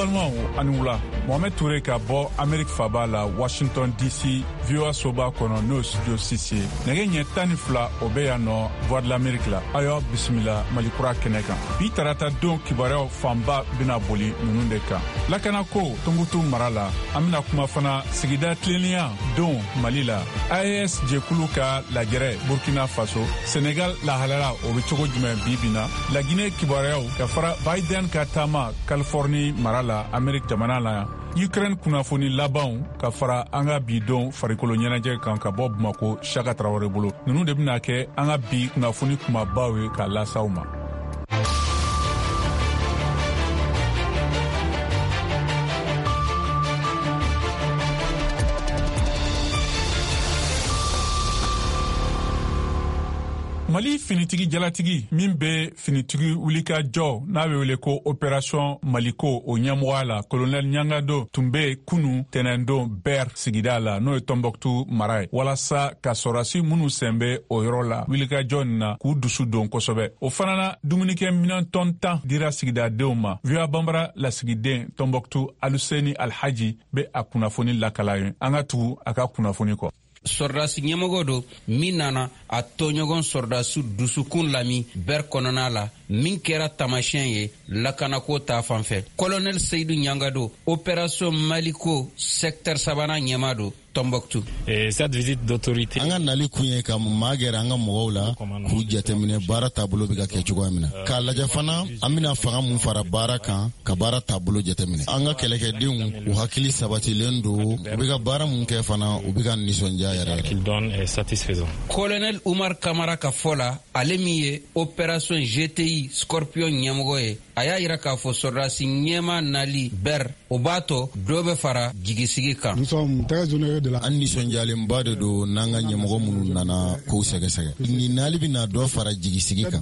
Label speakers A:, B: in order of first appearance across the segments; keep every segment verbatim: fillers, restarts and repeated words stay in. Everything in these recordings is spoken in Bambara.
A: balimaw ani wula Mohamed Touré ka bɔ Amerique faba la Washington D C V O A soba kɔnɔ n'o studio six ye nɛgɛ ɲɛ tan ni fila o bɛ yan nɔ Voix de l'Amérique la ayo bisimila Mali kura kɛnɛ kan bi tarata don kibaruyaw fanba bena boli ninnu de kan lakana ko Tɔnbukutu mara la an bena kuma fana sigida tilennenya don Mali la A E S jɛkulu ka lajɛrɛ Burkina Faso Senegal lahalala o bɛ cogo jumɛn bi bi na Laginɛ kibaruyaw ka fara Biden ka taama Californie mara la Amerique jamana la Ukraine kunnafoni labanw ka fara an ka bi don farikolo ɲɛnajɛ kan ka bɔ Bamako Chaka Traoré bolo ninnu de bena kɛ an ka bi kunnafoni kumabaw ye ka lasaw ma. Mali finitigi jalatigi min be finitigi wulika jɔ n'a be wele ko opération Maliko o ɲɛmɔgɔya la colonel Ɲangado tun be kunu tɛnɛndon Ber sigida la n'o ye Tɔnbukutu mara ye walasa ka sɔrɔdasi minnu sen be o yɔrɔ la wulikajɔ nin na k'u dusu don kosɛbɛ o fana na dumunikɛ minɛn tɔn tan dira sigidadenw ma V O A banbara lasigiden Tɔnbukutu Aluseni Alhaji be a kunnafoni lakala ye an ka tugu a ka kunnafoni kɔ.
B: Sɔrɔdasi ɲɛmɔgɔ do min nana a tɔɲɔgɔn sɔrɔdasi dusukun lami Ber kɔnɔna la min kɛra tamasiyɛn ye lakanako ta fanfɛ. Colonel Seydou Ɲangado opération Maliko secteur sabanan ɲɛma do Tɔnbukutu.
C: Cette visite d'autorité
D: an ka nali kun ye ka maa gɛrɛ an ka mɔgɔw la k'u jateminɛ baara taabolo bɛ ka kɛ cogoya min na k'a lajɛ fana an bɛna fanga mun fara baara kan ka baara taabolo jateminɛ an ka kɛlɛkɛdenw u hakili sabatilen do u bɛ ka baara mun kɛ fana u bɛ ka nisɔndiya yɛrɛ
C: yɛrɛ.
B: Colonel Umar Kamara ka fɔ la ale min ye opération G T I Scorpion ɲɛmɔgɔ ye a y'a yira k'a fɔ sɔrɔdasi ɲɛma nali Ber o b'a tɔ dɔ bɛ fara jigisigi kan.
D: an nisɔndiyalenba de do n'an ka ɲɛmɔgɔ minnu nana kow sɛgɛsɛgɛ ni nali bɛna dɔ fara jigisigi kan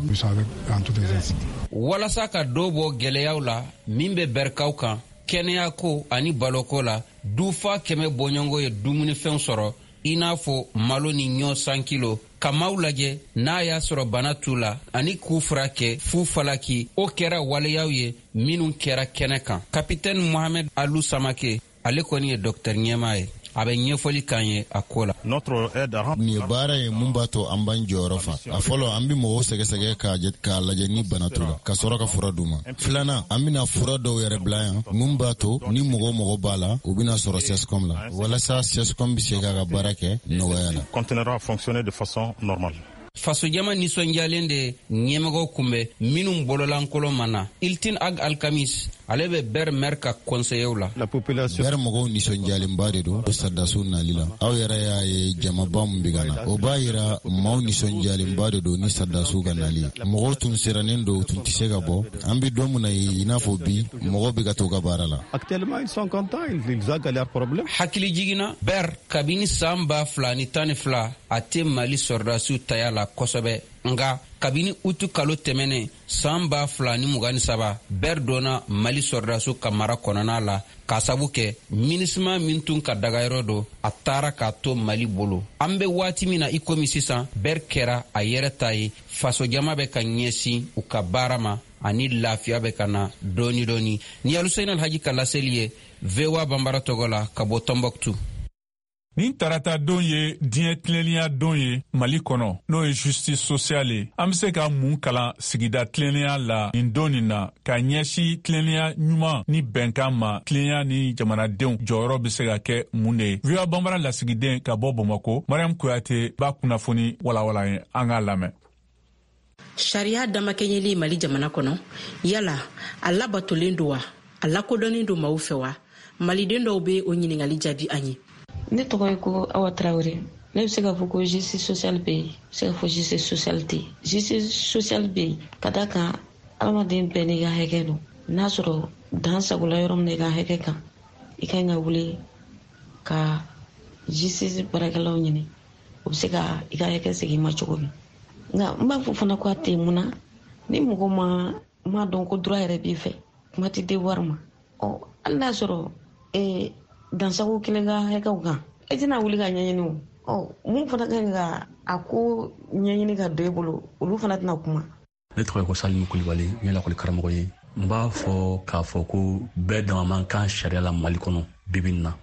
B: walasa ka dɔ bɔ gwɛlɛyaw la min bɛ Berkaw kan kɛnɛya ko ani baloko la dufa kɛmɛ bɔɲɔgɔnko ye dumunifɛnw sɔrɔ i n'a fɔ malo ni ɲɔ san kilo ka maaw lajɛ n'a y'a sɔrɔ bana t'u la ani k'u furakɛ fu falaki o kɛra waleyaw ye minnu kɛra kɛnɛ kan. Kapitɛni Mohamed Alou Samake ale kɔni ye docteur ɲɛma ye a bɛ ɲɛfɔli kan ye a ko la.
D: nin ye baara ye mun b'a to an b'an jɔyɔrɔ fa a fɔlɔ an bɛ mɔgɔw sɛgɛsɛgɛ k'a lajɛ ni bana t'u la ka sɔrɔ ka fura d'u ma filanan an bɛna fura dɔw yɛrɛ bila yan mun b'a to ni mɔgɔ mɔgɔ b'a la u bɛna sɔrɔ C S C O M la walasa C S C O M bɛ se k'a ka baara kɛ nɔgɔya la.
B: Faso jama nisɔndiyalen de ɲɛmɔgɔw kunbɛ minnu bololankolon ma na Iltin Ag Alkamis ale bɛ Ber maire ka conseiller la.
D: Ber mɔgɔw nisɔndiyalenba de don sardasiw nali la aw yɛrɛ y'a ye jamaba min bɛ ka na o b'a yira maaw nisɔndiyalenba de don ni sardasiw ka nali ye mɔgɔw tun sirannen don tun tɛ se ka bɔ an bɛ don min na ye i n'a fɔ bi mɔgɔw bɛ ka to ka baara la.
B: Hakili jiginna Ber kabini san ba fila ni tan ni fila a tɛ Mali sɔrɔdasiw taya la kosɛbɛ nga kabini utu kalo tɛmɛnen san ba fila ni mugan ni saba Ber donna Mali sɔrɔdasiw ka mara kɔnɔna la k'a sabu kɛ minisma min tun ka dagayɔrɔ do a taara k'a to Mali bolo an bɛ waati min na i komi sisan Ber kɛra a yɛrɛ ta ye faso jama bɛ ka ɲɛsin u ka baara ma ani lafiya bɛ ka na dɔɔni dɔɔni ni Aluseni Alhaji ka laseli ye V O A banbara tɔgɔ la ka bɔ Tɔnbukutu.
A: Nin tarata don ye diɲɛ tilennenya don ye Mali kɔnɔ n'o ye justice sociale ye an bɛ se ka mun kalan sigida tilennenya la nin don nin na ka ɲɛsin tilennenya ɲuman ni bɛnkan ma tilennenya ni jamanadenw jɔyɔrɔ bɛ se ka kɛ mun de ye V O A banbara lasigiden ka bɔ Bamako Mariam Kuyate b'a kunnafoni walawala ye an k'a lamɛn.
E: Sariya damakɛɲɛli Mali jamana kɔnɔ yala a labatolen don wa a lakodɔnnen don maaw fɛ wa maliden dɔw bɛ o ɲininkali jaabi an ye.
F: Ne tɔgɔ ye ko Awa Traoré ne bɛ se ka fɔ ko justice sociale bɛ yen se ka fɔ justice sociale tɛ yen justice sociale bɛ yen ka da kan adamaden bɛɛ n'i ka hakɛ don n'a sɔrɔ dan sagola yɔrɔ min na i ka hakɛ kan i kan ka wuli ka justice baarakɛlaw ɲini o bɛ se ka i ka hakɛ segin i ma cogo min nka n b'a fɔ fana ko a tɛ mun na ni mɔgɔ ma ma dɔn ko droit yɛrɛ b'i fɛ kuma tɛ devoir ma ɔ hali n'a sɔrɔ ee dansago kelen ka hakɛw kan e tɛna wuli ka ɲɛɲini o ɔ mun fana kan ka a ko ɲɛɲini ka don e bolo olu fana tɛna kuma.
G: Ne tɔgɔ ye ko Salimu Kulibali n ye lakɔli karamɔgɔ ye n b'a fɔ k'a fɔ ko bɛɛ dama man kan sariya la Mali kɔnɔ bibin na.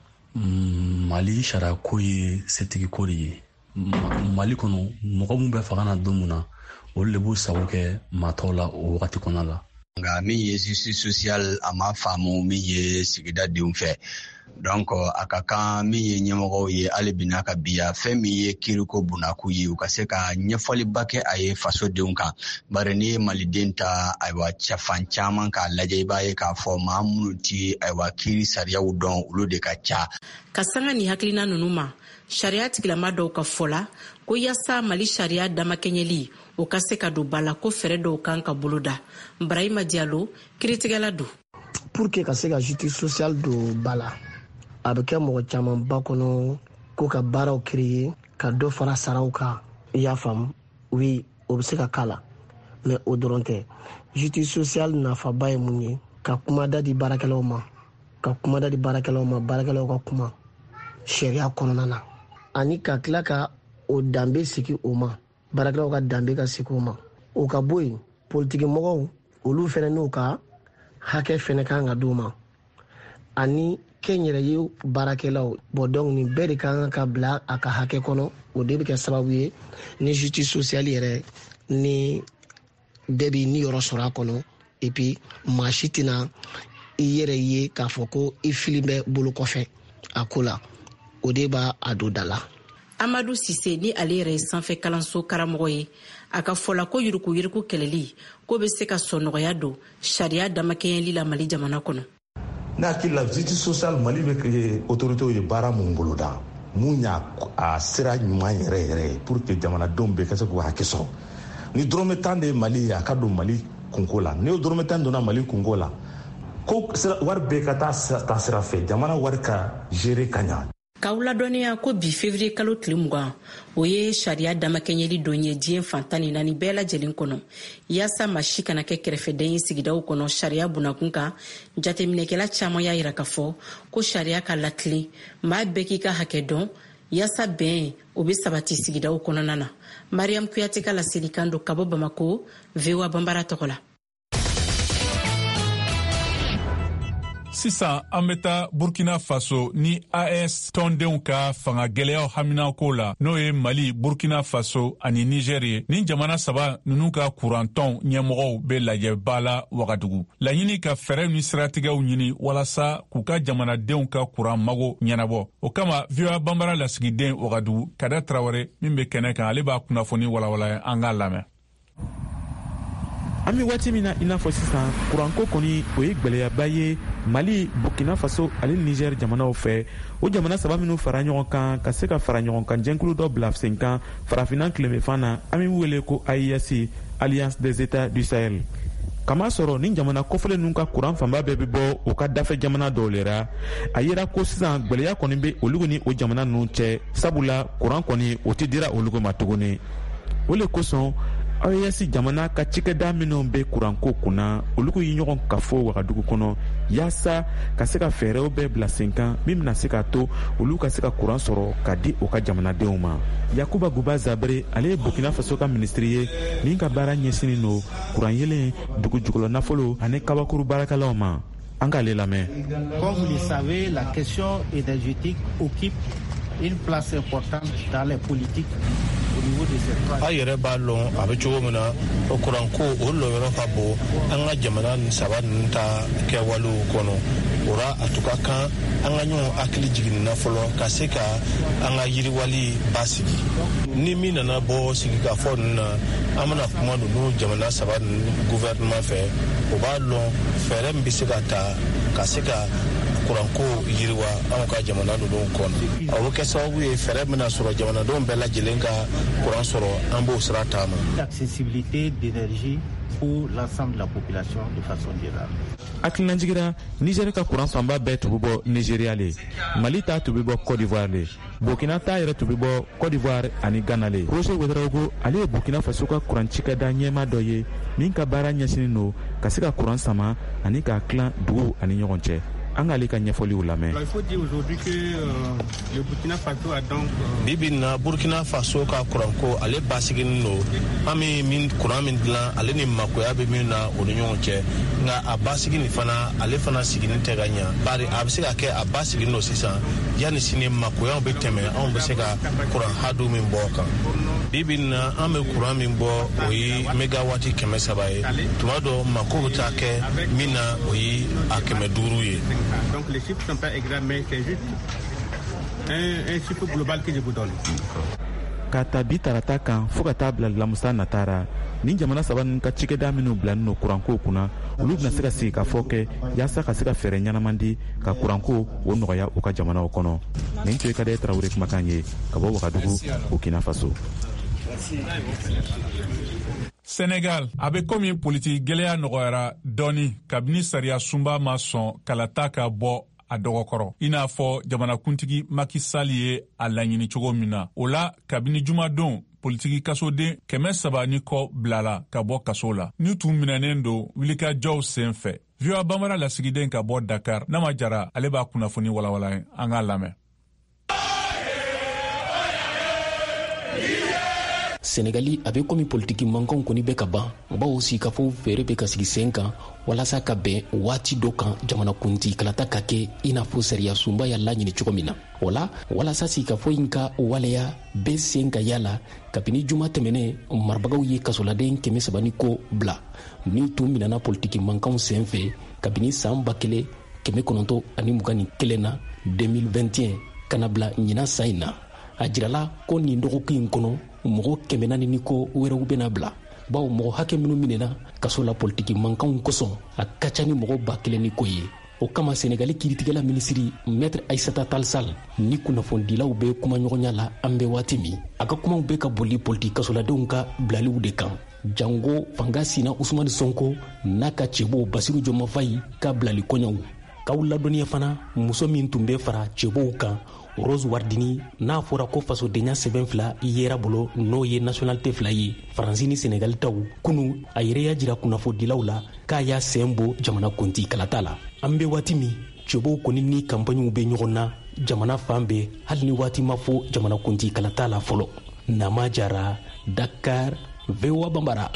G: Mali sariya ko ye setigi ko de ye. Mali kɔnɔ mɔgɔ mun bɛ faga na don mun na olu de b'u sago kɛ matɔw la o wagati kɔnɔ la.
H: Nka min ye justice sociale a ma faamu min ye sigida denw fɛ. Donc a ka kan min ye ɲɛmɔgɔw ye hali bi n'a ka biya fɛn min ye kiriko bunako ye u ka se ka ɲɛfɔliba kɛ a ye fasodenw kan. Bari ni ye maliden ta ayiwa cɛfan caman k'a lajɛ i b'a ye k'a fɔ maa minnu ti ayiwa kiri sariyaw dɔn olu de ka ca.
E: Ka sanga ni hakilina ninnu ma sariya tigilama dɔw ka fɔla ko yasa Mali sariya damakɛɲɛli o ka se ka don ba la ko fɛrɛ dɔw kan ka bolo da. Brahima Diallo kiritigɛla don.
I: Pour que ka se ka justice sociale don ba la a bɛ kɛ mɔgɔ caman ba kɔnɔ ko ka baaraw créer ka dɔ fara saraw kan i y'a faamu oui o bɛ se ka k'a la mais o dɔrɔn tɛ justice sociale nafaba ye mun ye ka kumada di baarakɛlaw ma ka kumada di baarakɛlaw ma baarakɛlaw ka kuma sariya kɔnɔna na ani ka tila ka o danbe sigi o ma baarakɛlaw ka danbe ka sigi o ma o ka bɔ yen politiki mɔgɔw olu fɛnɛ n'u ka hakɛ fɛnɛ kan ka d'u ma ani kɛn yɛrɛ ye baarakɛlaw bɔn donc nin bɛɛ de kan ka bila a ka hakɛ kɔnɔ o de bɛ kɛ sababu ye ni justice sociale yɛrɛ ni bɛɛ b'i ni yɔrɔ sɔrɔ a kɔnɔ et puis maa si tɛna i yɛrɛ ye k'a fɔ ko i fili bɛ bolo kɔfɛ a ko la o de b'a a don da la.
E: Amadou Sise ni ale yɛrɛ ye sanfɛ kalanso karamɔgɔ ye a ka fɔla ko yuruku yuruku kɛlɛli ko bɛ se ka sɔn nɔgɔya don sariya damakɛɲɛli la Mali jamana kɔnɔ.
J: Ne hakili la justice sociale Mali bɛ kɛ autorités ye baara mun boloda mun y'a a sira ɲuman yɛrɛ yɛrɛ pour que jamanadenw bɛɛ ka se k'u hakɛ sɔrɔ. Ni dɔrɔmɛ tan de ye Mali ye a ka don Mali kunko la ni o dɔrɔmɛ tan donna Mali kunko la ko wari bɛɛ ka taa ta sira fɛ jamana wari ka gérer ka ɲa.
E: K'aw ladɔnniya ko bi février kalo tile mugan o ye sariya damakɛɲɛli don ye diɲɛ fantan ni naani bɛɛ lajɛlen kɔnɔ yaasa maa si kana kɛ kɛrɛfɛden ye sigidaw kɔnɔ sariya bunakun kan. Jateminɛkɛla caman y'a yira k'a fɔ ko sariya ka latilen maa bɛɛ k'i ka hakɛ dɔn yaasa bɛn o bɛ sabati sigidaw kɔnɔna na. Mariam Kuyate ka laselikan don ka bɔ Bamako V O A Banbara tɔgɔ la.
A: Sisan an bɛ taa Burkina Faso ni A E S tɔndenw ka fanga gɛlɛyaw haminako la n'o ye Mali, Burkina Faso ani Niger ye. Ni jamana saba ninnu ka kurantɔn ɲɛmɔgɔw bɛ lajɛba la Wagadugu. Laɲini ka fɛɛrɛ ni siratigɛw ɲini walasa k'u ka jamanadenw ka kuran mago ɲɛnabɔ. O kama V O A Banbara lasigiden Wagadugu Kada Traoré min bɛ kɛnɛ kan ale b'a kunnafoni walawala an k'a lamɛn.
K: An bɛ waati min na i n'a fɔ sisan kuranko kɔni o ye gwɛlɛyaba ye Mali, Burkina Faso ani Niger jamanaw fɛ. O jamana saba minnu fara ɲɔgɔn kan ka se ka fara ɲɔgɔn kan jɛnkulu dɔ bila sen kan farafinna tilemɛfan na an bɛ wele ko A I S Alliance des États du Sahel. Kama sɔrɔ ni jamana kɔfɛlen ninnu ka kuran fanba bɛɛ bɛ bɔ o ka dafɛ jamana dɔw lera a yera ko sisan gwɛlɛya kɔni bɛ olu ni o jamana ninnu cɛ sabula kuran kɔni o tɛ dira olu ma tuguni. O le kosɔn A E S jamana ka cikɛda minnu bɛ kuranko kunna olu ye ɲɔgɔn kafo Wagadugu kɔnɔ yaasa ka se ka fɛɛrɛw bɛɛ bila sen kan min bɛna se ka to olu ka se ka kuran sɔrɔ ka di o ka jamanadenw ma. Yakuba Guba Zabre ale ye Burkina Faso ka ministre ye min ka baara ɲɛsinnen don kuran yelen dugu jukɔrɔ nafolo ani kabakuru baarakɛlaw ma. An k'ale lamɛn.
L: Comme vous le savez, la question énergétique occupe une place importante dans les politiques.
M: A yɛrɛ b'a lɔn a bɛ cogo min na o kuranko o lɔyɔrɔ ka bon an ka jamana saba ninnu ta kɛwalew kɔnɔ o ra a tun ka kan an ka ɲɔgɔn hakili jiginna fɔlɔ ka se ka an ka yiriwali basigi ni min nana bɔ sigikafɔ ninnu na an bɛna kuma ninnu jamana saba ninnu gouvernement fɛ o b'a lɔn fɛɛrɛ min bɛ se ka ta ka se ka kuranko yiriwa an ka jamana ninnu kɔnɔ a bɛ kɛ sababu ye fɛɛrɛ bɛna sɔrɔ jamanadenw bɛɛ lajɛlen ka kuran sɔrɔ an b'o sira taama.
L: L'accessibilité d'énergie pour l'ensemble de la population de façon générale.
K: Hakilina jigira Niger ka kuran fanba bɛɛ tun bɛ bɔ Nigeria le, Mali ta tun bɛ bɔ Côte d'Ivoire le, Burkina ta yɛrɛ tun bɛ bɔ Côte d'Ivoire ani Ghana le. Roger Ouedraogo ale ye Burkina Faso ka kuran cikɛda ɲɛma dɔ ye min ka baara ɲɛsinnen don ka se ka kuran sama ani k'a tilan duguw ani ɲɔgɔn cɛ. an k'ale ka ɲɛfɔliw lamɛn.
L: Il faut dire aujourd'hui que euh, le Burkina Faso a donc
M: bibi na Burkina Faso ka kuranko ale basiginin no an bɛ min kuran min dilan ale ni makoya bɛ min na o ni ɲɔgɔn cɛ nka a basiginin fana ale fana siginin tɛ ka ɲa bari a bɛ se ka kɛ a basiginin no sisan yanni sini makoyaw bɛ tɛmɛ anw bɛ se ka kuran hadu min bɔ kan bibi na an bɛ kuran min bɔ o ye megawati kɛmɛ saba ye tuma dɔ mako bɛ taa kɛ min na o ye a kɛmɛ duuru ye.
L: Donc les chiffres sont pas exacts mais c'est juste un, un chiffre global que je vous donne.
K: Ka ta bi tarata kan fo ka taa bila lamusa natara ni jamana saba ninnu ka cikɛda minnu bilanin no kuranko kunna olu bɛna se ka sigi ka fɔ kɛ yaasa ka se ka fɛɛrɛ ɲɛnaman di ka kuranko o nɔgɔya u ka jamanaw kɔnɔ. Nin tun ye Kadɛrɛ Tarawele kumakan ye ka bɔ Wagadugu, Burkina Faso.
A: Senegal a bɛ komi politiki gɛlɛya nɔgɔyara dɔɔni kabini sariya sunba ma sɔn kalata ka bɔ a dɔgɔkɔrɔ i n'a fɔ jamanakuntigi Macky Sall ye a laɲini cogo min na. O la kabini jumadon politiki kasoden kɛmɛ saba ni kɔ bilala ka bɔ kaso la ni tun minɛnen don wulikajɔw sen fɛ. V O A Banbara lasigiden ka bɔ Dakar Nama Jara ale b'a kunnafoni walawala ye an k'a lamɛn.
N: Senegali a bɛ komi politiki mankanw kɔni bɛ ka ban bawo sikafo fɛɛrɛ bɛ ka sigi sen kan walasa ka bɛn waati dɔ kan jamanakuntigi kalata ka kɛ i n'a fɔ sariya sunba y'a laɲini cogo min na. O la walasa sikafo in ka waleya bɛ sen ka yala kabini juma tɛmɛnen marabagaw ye kasoladen kɛmɛ saba ni ko bila min tun minɛna politiki mankanw sen fɛ kabini san ba kelen kɛmɛ kɔnɔntɔn ani mugan ni kelen na deux mille vingt et un kana bila ɲinan san in na. A jirala ko nin dɔgɔkun in kɔnɔ mɔgɔ kɛmɛ naani ni ko wɛrɛw bɛna bila bawo mɔgɔ hakɛ minnu minɛna kaso la politiki mankanw kosɔn a ka ca ni mɔgɔ ba kelen ni ko ye. O kama Senegali kiiritigɛla minisiri Maître Aissata Tall Sall ni kunnafonidilaw bɛ kumaɲɔgɔnya la an bɛ waati min a ka kumaw bɛ ka boli politiki kasoladenw ka bilaliw de kan. Jango fanga sina Usmani Sonko n'a ka cɛbɔ Basiru Jɔnma Fayi ka bilali kɔɲɔw. K'aw ladɔnniya fana muso min tun bɛ fara cɛbɔw kan Rose Wardini n'a fɔra ko fasodenya sɛbɛn fila yera bolo n'o ye nationalité fila ye Faransi ni Senegal taw kunu a yɛrɛ y'a jira kunnafonidilaw la k'a y'a sen bɔ jamanakuntigi kalata la. An bɛ waati min cɛbɔw kɔni ni kampaɲiw bɛ ɲɔgɔn na jamana fan bɛɛ hali ni waati ma fɔ jamanakuntigi kalata la fɔlɔ. Nama Jara, Dakar, V O A Banbara.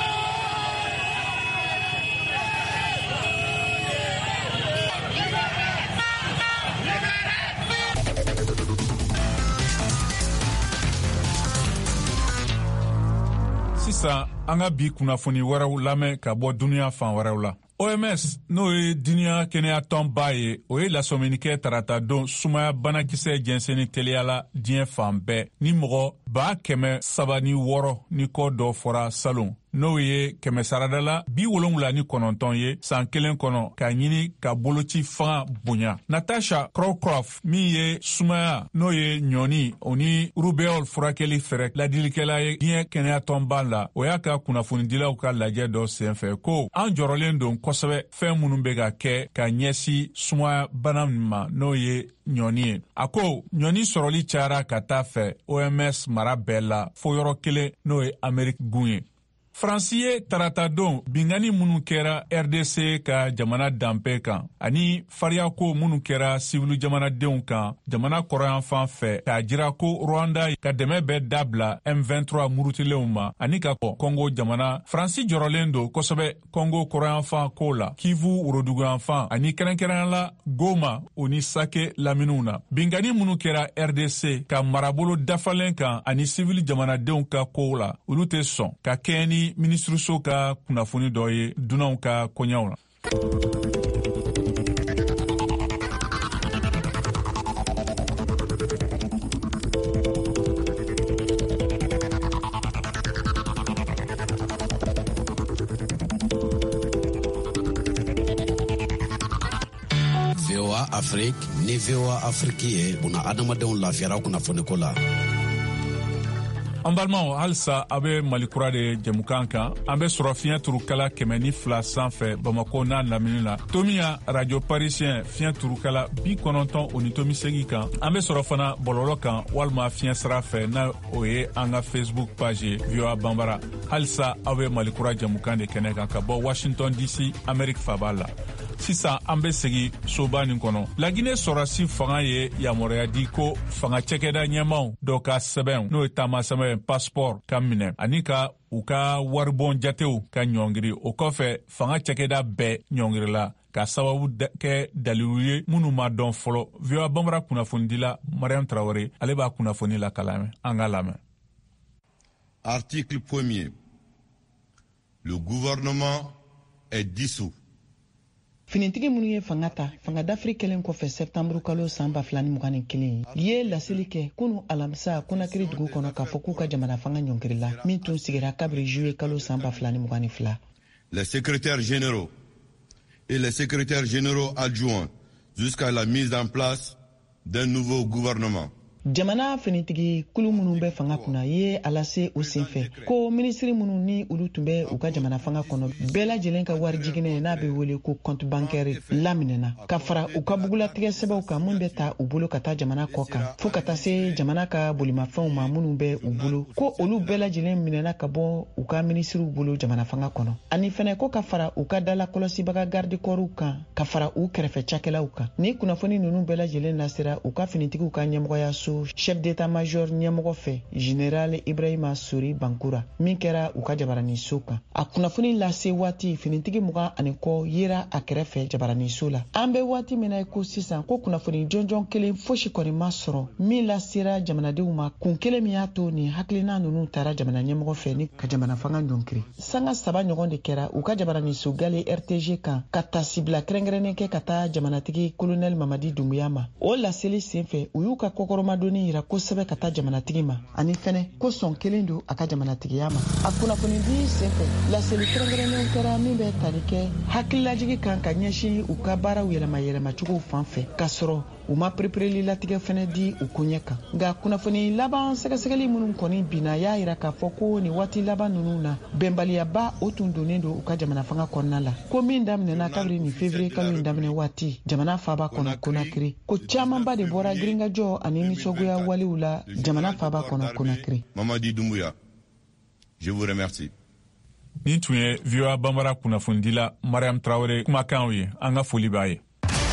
A: Sisan an ka bi kunnafoni wɛrɛw lamɛn ka bɔ duniya fan wɛrɛw la. O M S n'o ye duniya kɛnɛyatɔnba ye o ye lasɔminikɛ tarata don sumaya banakisɛ jɛnsɛnni teliyala diɲɛ fan bɛɛ ni mɔgɔ ba kɛmɛ saba ni wɔɔrɔ ni kɔ dɔ fɔra salon n'o ye kɛmɛ saradala bi wolonwula ni kɔnɔntɔn ye san kelen kɔnɔ k'a ɲini ka boloci fanga bonya. Natasha Crowcroft min ye sumaya n'o ye ɲɔni o ni rubéole furakɛli fɛrɛ ladilikɛla ye diɲɛ kɛnɛyatɔnba la o y'a ka kunnafonidilaw ka lajɛ dɔ senfɛ ko an jɔrɔlen don kosɛbɛ fɛn minnu bɛ ka kɛ ka ɲɛsi sumaya bana min ma n'o ye ɲɔni ye. A ko ɲɔni sɔrɔli cayara ka taa fɛ O M S mara bɛɛ la fo yɔrɔ kelen n'o ye Ameriki gun ye. Faransi ye tarata don bingani minnu kɛra R D C ka jamana danpe kan ani fariyako minnu kɛra sivilu jamanadenw kan jamana kɔrɔyanfan fɛ k'a jira ko Rwanda ka dɛmɛ bɛ dabila M vingt-trois murutilenw ma ani ka kɔ Kongo jamana. Faransi jɔrɔlen don kosɛbɛ Kongo kɔrɔyanfan ko la Kivu woroduguyanfan ani kɛrɛnkɛrɛnya la Goma o ni Sake laminiw na. Bingani minnu kɛra R D C ka marabolo dafalen kan ani sivilu jamanadenw ka kow la olu tɛ sɔn ka kɛ ni ministriso ka kunnafoni dɔ ye dunanw ka kɔɲɛw la.
O: V O A Afrique ni V O A Afrique ye buna adamadenw lafiyara kunnafoni ko la.
A: An balimaw halisa a bɛ malikura de jɛmukan kan an bɛ sɔrɔ fiɲɛ turukala kɛmɛ ni fila sanfɛ Bamako n'a lamini la tomiya radio parisien fiɲɛ turukala bi kɔnɔntɔn o ni tomi segi kan an bɛ sɔrɔ fana bɔlɔlɔ kan walima fiɲɛ sira fɛ n'a o ye an ka Facebook page ye V O A Banbara. Halisa aw bɛ malikura jɛmukan de kɛnɛ kan ka bɔ Washington D C Amérique faba la. sisan an be segi soba nin kɔnɔ lagine sɔrɔsi fanga ye yamaruya di ko fanga cɛkɛda ɲɛmaw dɔ ka sɛbɛn n'o ye taamasɛbɛn passport ka minɛ ani ka u ka waribɔn jatew ka ɲɔngiri. O kɔfɛ fanga cɛkɛda bɛɛ ɲɔngirila ka sababu kɛ dalilu ye minnu ma dɔn fɔlɔ. V O A Bambara kunnafonidila Mariam Traoré ale b'a kunnafoni la ka lamɛn. An ka lamɛn.
P: Article premier. Le gouvernement est dissous.
Q: Finitigi minnu ye fanga ta fanga d'Afrique kelen kɔfɛ septembre kalo san ba fila ni mugan ni kelen ye laseli kɛ kunu alamisa Konakiri dugu kɔnɔ k'a fɔ k'u ka jamana fanga ɲɔngirila min tun sigira kabiri juillet kalo san ba fila ni mugan ni fila.
P: Les secrétaires généraux et les secrétaires généraux adjoints jusqu'à la mise en place d'un nouveau gouvernement.
Q: Jamana finitigi kulu minnu bɛ fanga kunna ye alase o senfɛ ko ministre minnu ni olu tun bɛ u ka jamana fanga kɔnɔ bɛɛ lajɛlen ka wari jiginɛ n'a bɛ wele ko compte bancaire laminɛna ka fara u ka bugulatigɛ sɛbɛnw kan mun bɛ ta u bolo ka taa jamana kɔ kan fo ka taa se jamana ka bolimafɛnw ma minnu bɛ u bolo ko olu bɛɛ lajɛlen minɛna ka bɔ u ka ministrew bolo jamana fanga kɔnɔ ani fɛnɛ ko ka fara u ka dalakɔlɔsibaga garde corps kan ka fara u kɛrɛfɛ cakɛlaw kan ni kunnafoni ninnu bɛɛ lajɛlen nasira u ka finitigiw ka ɲɛmɔgɔya so chef d'état-major ɲɛmɔgɔ fɛ général Ibrahima Sori Bankura min kɛra u ka jabarani so kan a kunnafoni lase waati finitigi mugan ani kɔ yera a kɛrɛfɛ jabarani so la an bɛ waati min na ko sisan ko kunnafoni jɔnjɔn kelen fosi kɔni ma sɔrɔ min lasera jamanadenw ma kun kelen min y'a to ni hakilina ninnu taara jamana ɲɛmɔgɔ fɛ ni ka jamana fanga ɲɔnkiri sanga saba ɲɔgɔn de kɛra u ka jabarani so gale R T G kan ka ta sibila kɛrɛnkɛrɛnnen kɛ ka taa jamanatigi colonel Mamadi Dumbuya ma o laseli senfɛ u y'u ka kɔkɔrɔmadonni yira kosɛbɛ ka taa jamanatigi ma ani fɛnɛ ko sɔn kelen don a ka jamanatigiya ma a kunnafoni di senfɛ laseli kɛrɛnkɛrɛnnenw kɛra min bɛ tali kɛ hakililajigi kan ka ɲɛsin u ka baaraw yɛlɛma yɛlɛmacogow fan fɛ k'a sɔrɔ u ma perepereli latigɛ fɛnɛ di u koɲɛ kan nka kunnafoni laban sɛgɛsɛgɛli minnu kɔni binna y'a yira k'a fɔ ko ni waati laban ninnu na bɛnbaliyaba o tun donnen don u ka jamana fanga kɔnɔna la ko min daminɛna kabiri ni février kalo in daminɛ waati jamana faaba kɔnɔ Konakiri ko camanba de bɔra giringajɔ ani nisɔgoya walew la jamana faaba kɔnɔ Konakiri.
P: Mamadi Dumbuya, je vous remercie.
A: Nin tun ye V O A Bambara kunnafonidila Mariam Traoré kumakanw ye an ka foli b'a ye.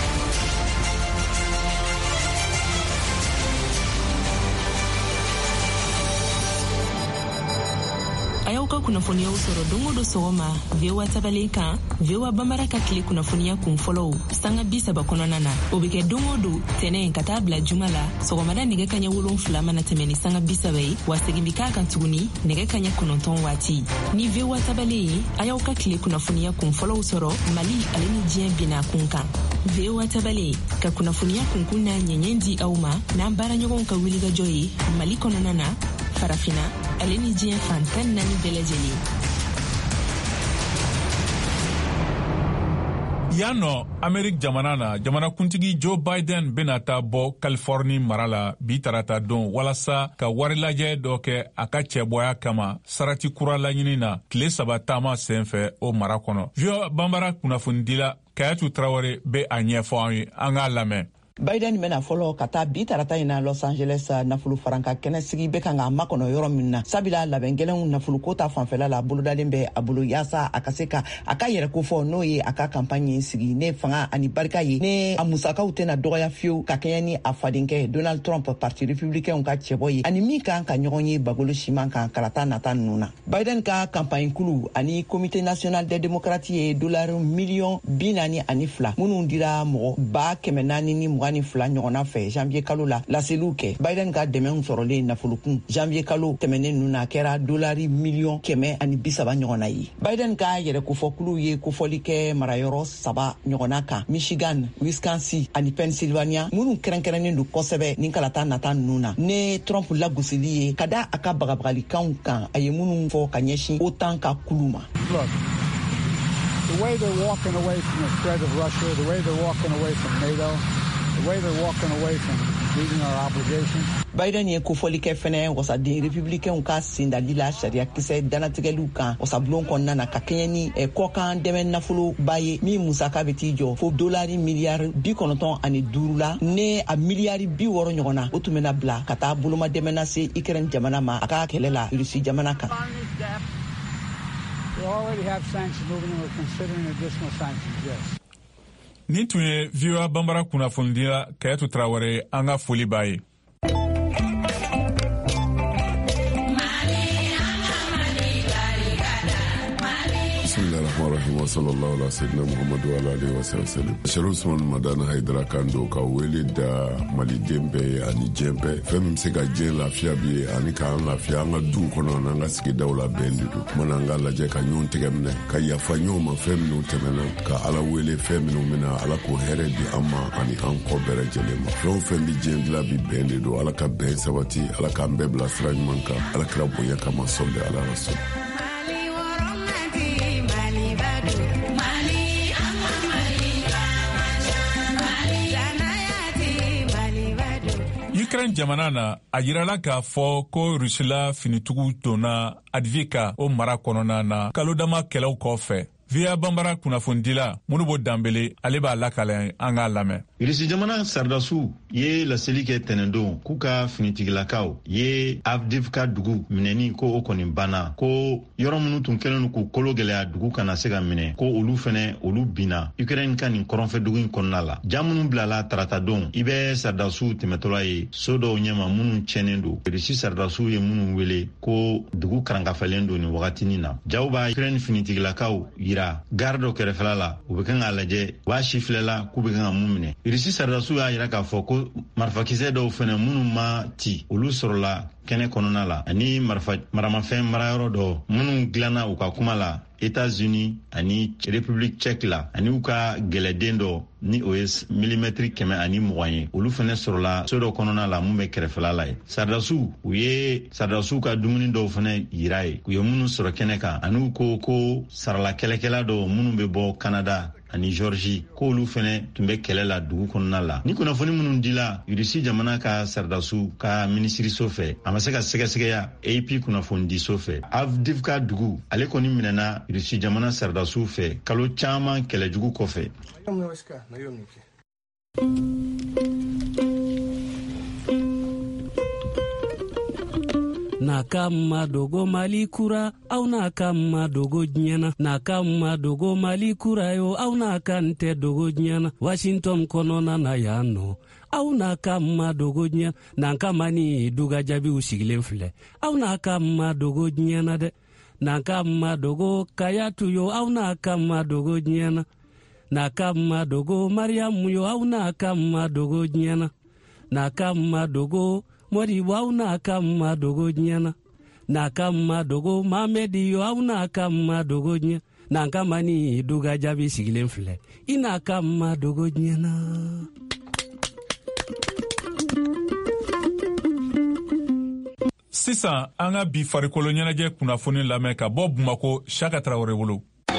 R: Ayaw ka kunnafoniyaw sɔrɔ don o don sɔgɔma V O A tabalen kan V O A Bambara ka tile kunnafoniya kun fɔlɔw sanga bi saba kɔnɔna na o bɛ kɛ don o don tɛnɛn ka taa bila juma la sɔgɔmada nɛgɛ kaɲɛ wolonfila mana tɛmɛ ni sanga bi saba ye wa segin bi k'a kan tuguni nɛgɛ kaɲɛ kɔnɔntɔn waati ni V O A tabalen ye a y'aw ka tile kunnafoniya kun fɔlɔw sɔrɔ Mali ale ni diɲɛ binna kun kan V O A tabalen ka kunnafoniya kunkun n'a ɲɛɲɛ di aw ma n'an baaraɲɔgɔnw ka wulikajɔ ye Mali kɔnɔna na farafina ale ni diɲɛ fantan naani bɛɛ lajɛlen.
A: Yan nɔ Amerik jamana na jamanakuntigi Joe Biden bena taa bɔ Californie mara la bi tarata don walasa ka warilajɛ dɔ kɛ a ka cɛbɔya kama sarati kura laɲini na tile saba taama senfɛ o mara kɔnɔ. V O A Bambara kunnafonidila Kayatu Traoré be a ɲɛfɔ an ye an k'a lamɛn.
Q: Biden bena fɔlɔ ka taa bi tarata in na Los Angeles nafolo faranka kɛnɛ sigi bɛ kan ka makɔnɔ yɔrɔ min na sabila labɛn gɛlɛnw nafolo ko ta fanfɛla la bolodalen bɛ a bolo yaasa a ka se ka a ka yɛrɛ ko fɔ n'o ye a ka campagne sigi ne fanga ani barika ye ne a musakaw tɛna dɔgɔya fiyewu ka kɛɲɛ ni a fadenkɛ Donald Trump parti républicain ka cɛbɔ ye ani min kan ka ɲɔgɔn ye bagolo siman kan kalata nata ninnu na. Biden ka campagne kulu ani comité national des démocrates ye dolari miliyɔn bi naani ani fila minnu dira mɔgɔ ba kɛmɛ naani ni ni fila ɲɔgɔnna fɛ janvier kalo la laseliw kɛ. Biden ka dɛmɛw sɔrɔlen nafolokun janvier kalo tɛmɛnen ninnu na kɛra dolari miliyɔn kɛmɛ ani bi saba ɲɔgɔnna ye. Biden ka yɛrɛ kofɔkulu ye kofɔli kɛ marayɔrɔ saba ɲɔgɔnna kan Michigan, Wisconsin ani Pennsylvania minnu kɛrɛnkɛrɛnnen don kosɛbɛ ni kalata nata ninnu na ne Trump lagosili ye ka da a ka bagabagalikanw kan a ye minnu fɔ ka ɲɛsin OTAN ka kulu ma.
S: The way they're walking away from the threat of Russia, the way they're walking away from NATO, the way they're walking away from meeting our obligations.
Q: Biden ye kofɔli kɛ fɛnɛ wasaden républicainw ka sendali la sariya kisɛ danatigɛliw kan wasabulon kɔnɔna na ka kɛɲɛ ni kɔkan dɛmɛ nafolo ba ye min musaka bɛ t'i jɔ fo dolari miliyari bi kɔnɔntɔn ani duuru la ne a miliyari bi wɔɔrɔ ɲɔgɔn na o tun bɛna bila ka taa boloma dɛmɛ lase Ukraine jamana ma a ka kɛlɛ la Rusi jamana kan.
S: We already have sanctions moving and we're considering additional sanctions, yes.
A: nin tun ye V O A banbara kunnafonidila Kayetu Tarawele an ka foli b'a ye.
T: Bismillahirrahmanirrahim wa sallallahu ala sayyidina Muhammadu wa alihi wa sallam. Sheikh Usman Madana Haidara Kando ka wele da Mali Dembe ani Jembe fɛn min se ka diɲɛ lafiya bi ani k'an lafiya an ka duw kɔnɔ n'an ka sigidaw la bɛn de don. Mana an ka lajɛ ka ɲɔgɔn tɛgɛ minɛ ka yafa ɲɔgɔn ma fɛn minnu tɛmɛna ka Ala wele fɛn minnu bɛna Ala k'o hɛrɛ di an ma ani an kɔ bɛɛ lajɛlen ma. Fɛn o fɛn bi diɲɛ dilan bi bɛn de don. Ala ka bɛn sabati, Ala k'an bɛɛ bila sira ɲuman kan. Ala kira bonya kama sɔli ala rasul.
A: Ukraine jamana na a yirala k'a fɔ ko Rusila finitugu donna Advika o mara kɔnɔna na kalo dama kɛlɛw kɔfɛ. V O A banbara kunnafonidila Modibo Dambele ale b'a lakalen an k'a lamɛn.
U: Irisi jamana sardasiw ye laseli kɛ tɛnɛndon k'u ka finitigilakaw ye Avdivka dugu minɛni ko o kɔni banna ko yɔrɔ minnu tun kɛlen k'u kolo gɛlɛya dugu kana se ka minɛ ko olu fɛnɛ olu binna Ukraine ka nin kɔrɔnfɛ dugu in kɔnɔna la. Ja minnu bilala tarata don i bɛ sardasiw tɛmɛtɔla ye so dɔw ɲɛma minnu cɛnnen don. Irisi sardasiw ye minnu wele ko dugu karankafalen don ni wagatinin na. Jaw b'a Ukraine finitigilakaw yira garde dɔ kɛrɛfɛla la u bɛ kan k'a lajɛ u b'a sifilɛla k'u bɛ kan ka mun minɛ. Irisi sardasiw y'a yira k'a fɔ ko marifakisɛ dɔw fɛnɛ minnu ma ci olu sɔrɔla kɛnɛ kɔnɔna la ani marifa maramafɛn marayɔrɔ dɔ minnu dilanna u ka kuma la États-Unis ani République tchèque la ani u ka gɛlɛden dɔ ni o ye milimètre kɛmɛ ani mugan ye olu fɛnɛ sɔrɔla so dɔ kɔnɔna la mun bɛ kɛrɛfɛla la ye. Sardasiw u ye sardasiw ka dumuni dɔw fɛnɛ yira ye u ye minnu sɔrɔ kɛnɛ kan ani u ko ko sarala kɛlɛkɛla dɔw minnu bɛ bɔ Canada ani Georgie k'olu fɛnɛ tun bɛ kɛlɛ la dugu kɔnɔna la. Ni kunnafoni minnu dila Irisi jamana ka sardasiw ka minisiriso fɛ a ma se ka sɛgɛsɛgɛya A P kunnafonidiso fɛ. Avdivka dugu ale kɔni minɛna Irisi jamana sardasiw fɛ kalo caman kɛlɛjugu kɔfɛ.
V: na kama dogo Mali kura au na kama dogo nyana na kama dogo Mali kura yo au na kante dogo nyana Washington konona na yano au na kama dogo nyana na kama ni duga jabi usigilen file au na kama dogo nyana de na kama dogo Kayatu yo au na kama dogo nyana na kama dogo Mariam yo au na kama dogo nyana na kama dogo Mori wau na kama dogo nyana na kama dogo Mamedi yo au na kama dogo nyana na kama ni duga jabi sigilen file ina kama dogo nyana.
A: Sisan an ka bi farikolo ɲɛnajɛ kunnafoni lamɛn ka bɔ Bamako Chaka Tarawele bolo.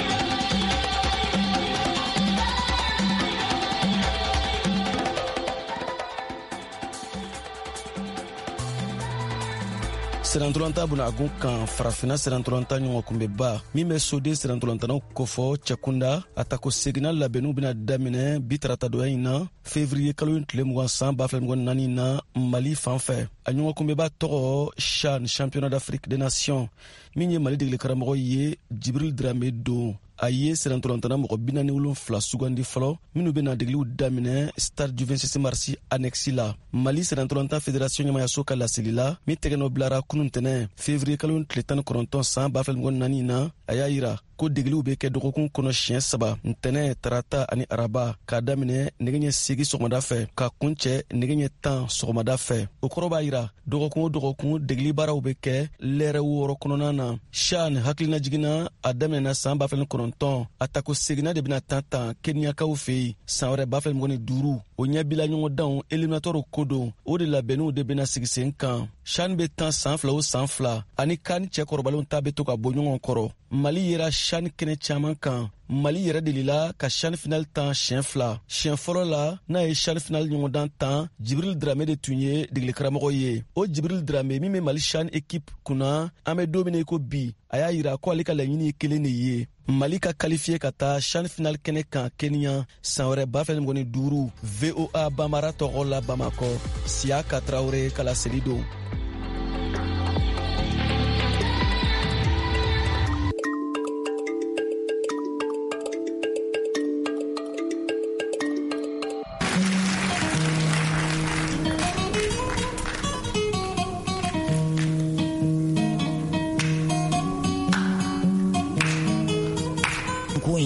W: Serantolanta buna agun kan farafina serantolanta ɲɔgɔn kunbɛba min bɛ soden serantolantanaw kofɔ cɛkunda a tako segina labɛnniw bena daminɛ bi taratadoya ɲi na fevriye kalo tile mugan san ba fila mugan naani na Mali fan fɛ. A ɲɔgɔn kunbɛba tɔgɔ CHAN championnat d'Afrique des nations min ye Mali degeli karamɔgɔ ye Jibril Dramé don. A ye serantolantana mɔgɔ bi naani wolonfila sugandi fɔlɔ minnu bena degeliw daminɛ stade du vingt-six mars annexe la. Mali serantolanta fédération ɲamayaso ka laseli la min tɛgɛnɔ bilara kunun tɛnɛ février kalo tile tan ni kɔnɔntɔn san ba fila mugan naani na a y'a yira ko degeliw bɛ kɛ dɔgɔkun kɔnɔ siɲɛ saba ntɛnɛ tarata ani araba k'a daminɛ nɛgɛ ɲɛ segi sɔgɔmada fɛ ka kuncɛ nɛgɛ ɲɛ tan sɔgɔmada fɛ. O kɔrɔ b'a yira dɔgɔkun o dɔgɔkun degeli baaraw bɛ kɛ lɛrɛ wɔɔrɔ kɔnɔna na. CHAN hakilina jiginna a daminɛna san ba fila ni kɔnɔntɔn a tako seginna de bena tan tan keniyakaw fɛ yen san wɛrɛ ba fila ni mugan ni duuru o ɲɛbila ɲɔgɔndanw eliminatɔrw ko don o de labɛnniw de bena sigi sen kan. CHAN bɛ tan san fila o san fila ani kan cɛ kɔrɔbalenw ta bɛ to ka bɔ ɲɔgɔn kɔrɔ. Mali yera CHAN kɛnɛ caman kan. Mali yɛrɛ delila ka CHAN final tan siɲɛ fila. Siɲɛ fɔlɔ la n'a ye CHAN final ɲɔgɔndan tan Jibril Dramé de tun ye degeli karamɔgɔ ye. O Jibril Dramé min bɛ Mali CHAN équipe kunna an bɛ don min na i ko bi a y'a yira ko ale ka laɲini ye kelen de ye. Mali ka qualifié ka taa CHAN final kɛnɛ kan Kenya san wɛrɛ ba fila ni mugan ni duuru. V O A banbara tɔgɔ la Bamakɔ Siaka Traoré ka laseli don.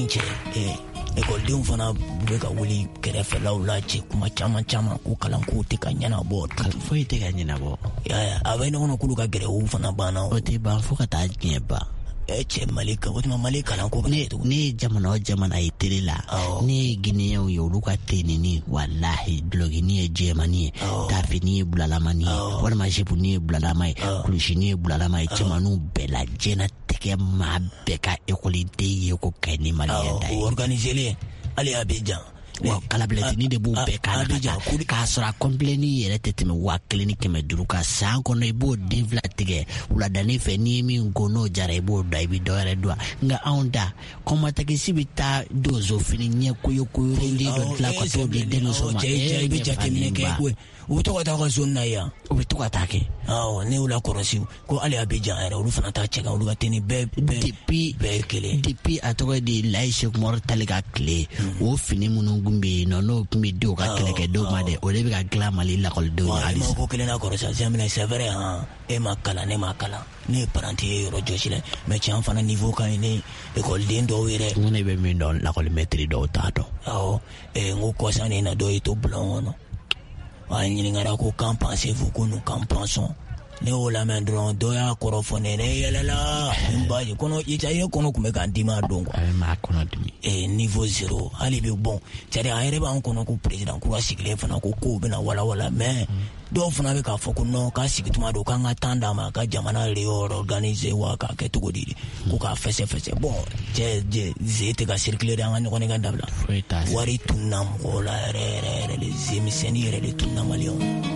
B: cɛ ekɔlidenw fana bɛ ka wuli kɛrɛfɛlaw la cɛ kuma caman caman ko kalanko tɛ ka ɲɛnabɔ
C: foyi tɛ ka ɲɛnabɔ
B: a bɛ ɲɔgɔn k'olu ka gɛrɛw fana banna
C: o tɛ ban fo ka taa diɲɛ ban
B: cɛ Mali ka o tuma Mali kalanko
C: ne ne jamana o jamana ye télé la ne ye Guinéens ye olu ka tenini wallahi blogini ye jɛmani ye tafini ye bulalama ye walima jipu ni ye bulalama ye kulusi ni ye bulalama ye cɛmanu bɛɛ la diɲɛnatigɛ maa bɛɛ ka écoliden ye ko kɛ ni maliyɛn ta ye
B: organisé ali Abidjan
C: wa kalabiletini de b'u bɛɛ kan k'a sɔrɔ a kɔnpilɛni yɛrɛ tɛ tɛmɛ waa kelen ni kɛmɛ duuru kan san kɔnɔ i b'o den fila tigɛ wuladani fɛ n'i ye min ko n'o jara i b'o da i bɛ dɔ wɛrɛ dɔn nka anw da kɔmatakisi bɛ taa donso fini ɲɛ koyo koyorolen dɔ dilan ka t'o di denmuso ma
B: i bɛ jateminɛ kɛ koyi u bɛ to ka taa ka zone na yan
C: u bɛ to ka taa kɛ
B: ne y'u la kɔrɔsi ko ali Abidjan yɛrɛ olu fana taa cɛ ka olu ka teni bɛɛ
C: depuis
B: bɛɛ kelen
C: depuis a tɔgɔ de Layi Seku Umaru tali ka tile o fini minnu kun bɛ yen nɔ n'o kun bɛ di o ka kɛlɛkɛdenw ma dɛ o de bɛ ka dilan Mali lakɔlidenw ye hali
B: sisan. ko kelen na kɔrɔsi c'est vrai c'est vrai han e ma kalan ne ma kalan ne ye paranti ye yɔrɔ jɔsi la mais cɛ an fana niveau ka ɲi ne ekɔliden dɔw yɛrɛ
C: n ko ne bɛ min dɔn lakɔli mɛtiri dɔw t'a dɔn
B: awɔ n ko kɔsan ne na dɔw ye to bulon kɔnɔ a ɲininkara ko qu'en pensez-vous que nous qu'en pensons ne y'o lamɛn dɔrɔn dɔ y'a kɔrɔ fɔ ne ne yɛlɛla n baji kɔnɔ i ye kɔnɔ tun bɛ k'an dimi a don
C: a bɛ maa kɔnɔ dimi
B: ee niveau zéro hali bi bon c'est-à-dire a yɛrɛ b'an kɔnɔ ko président kura sigilen fana ko kow bɛna walawala mais dɔw fana bɛ k'a fɔ ko non k'a sigi tuma don k'an ka temps d'a ma ka jamana réorganiser wa k'a kɛ cogo di ko k'a fɛsɛfɛsɛ bon cɛ ze tɛ ka circuler de an ka ɲɔgɔn ka dabila wari tunna mɔgɔw la yɛrɛ yɛrɛ yɛrɛ de ze misɛnnin yɛrɛ de tunna maliyɛnw.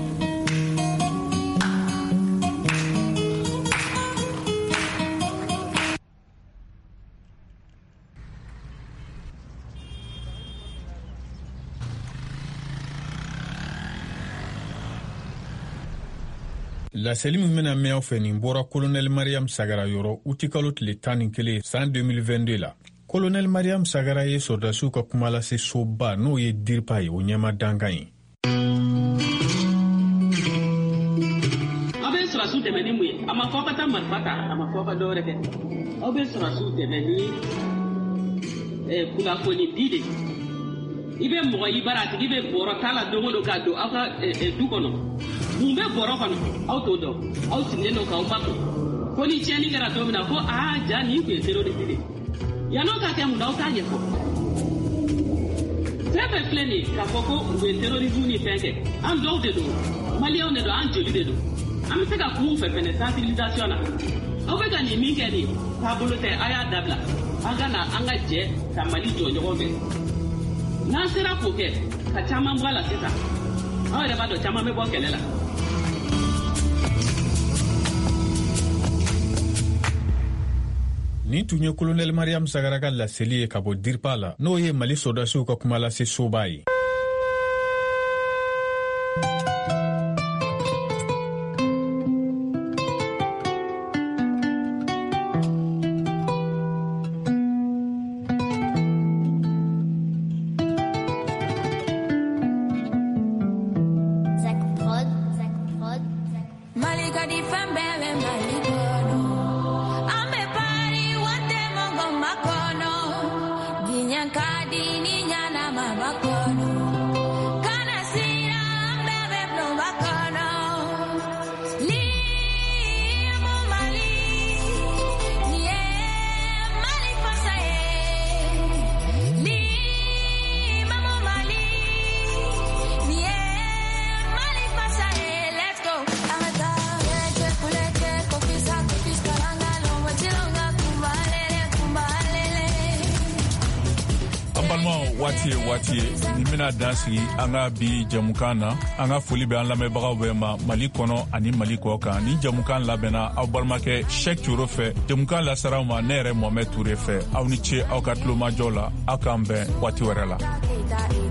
A: laseli min bɛna mɛn aw fɛ nin bɔra colonel Mariam Sagara yɔrɔ uti kalo tile tan ni kelen san deux mille vingt-deux la. colonel Mariam Sagara ye sɔrdasiw ka kuma lase soba n'o ye DIRPA ye o ɲɛma dankan ye.
D: aw bɛ sɔrɔsiw dɛmɛ ni mun ye a ma fɔ ka taa marifa ta a ma fɔ ka dɔ wɛrɛ kɛ aw bɛ sɔrɔsiw dɛmɛ ni kunnafoni di de i bɛ mɔgɔ i bara a tigi bɛ bɔrɔ t'a la don o don k'a don aw ka du kɔnɔ mun bɛ bɔrɔ kɔnɔ aw t'o dɔn aw sigilen don k'aw ba kun ko ni tiɲɛni kɛra don min na ko aa ja nin tun ye terroriste de yan'aw ka kɛ mun na aw t'a ɲɛfɔ fɛn bɛɛ filɛ nin ye k'a fɔ ko u ye terrorisme ni fɛn kɛ an dɔw de don maliyɛnw de don an joli de don an bɛ se ka kuma u fɛ fɛnɛ sensibilisation na aw bɛ ka nin min kɛ nin taabolo tɛ a y'a dabila an ka na an ka jɛ ka Mali jɔ ɲɔgɔn fɛ n'an sera k'o kɛ ka caman bɔ a la sisan aw yɛrɛ b'a dɔn caman bɛ bɔ kɛlɛ la.
A: nin tun ye colonel Mariam Sagara ka laseli ye ka bɔ DIRPA la n'o ye Mali sɔrdasiw ka kuma lase soba ye. waati ye waati ye ni bɛna dan sigi an ka bi jamukan na an ka foli bɛ an lamɛnbagaw bɛɛ ma Mali kɔnɔ ani Mali kɔ kan ni jamukan labɛnna aw balimakɛ Sɛk Toro fɛ jamukan lasaraw ma ne yɛrɛ Mohamed Ture fɛ aw ni ce aw ka tulomajɔ la aw k'an bɛn waati wɛrɛ la.